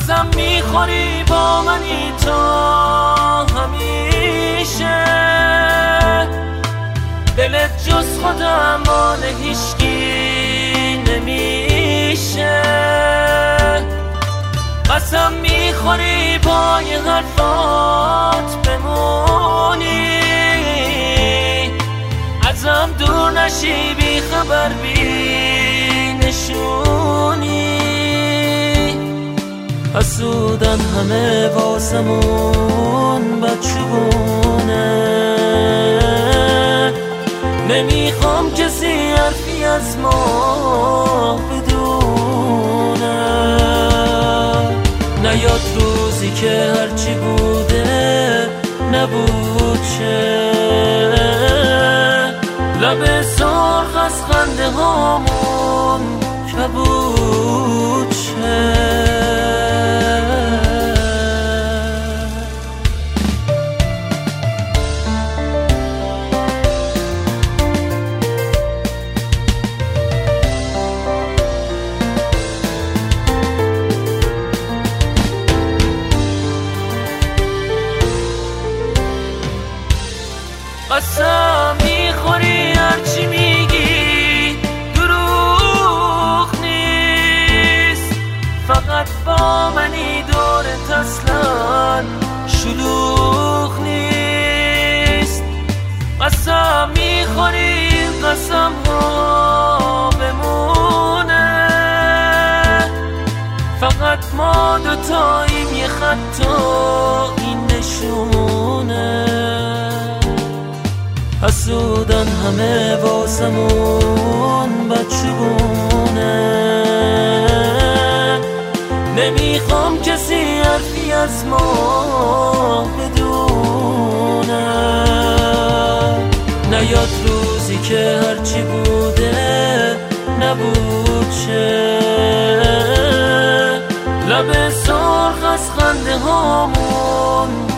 قسم میخوری با منی تا همیشه، دلت جز خودم مال هیچکی نمیشه. قسم میخوری با یه حرفات بمونی، ازم دور نشی بی خبر بی نشونی. حسودن همه واسمون بدشگونه، نمیخوام کسی حرفی از ما بدونه. نیاد روزی که هرچی بوده نبود شه، لب سرخ از خنده هامون کبود شه. قسم میخوری هرچی میگی دروغ نیست، فقط با منی دورت اصلا شلوغ نیست. قسم میخوری قسم ها بمونه، فقط ما دوتاییم یه خط و این نشونه. حسودن همه واسمون بدشگونه، نمیخوام کسی حرفی از ما بدونه. نیاد روزی که هرچی بوده نبود شه، لب سرخ از خنده هامون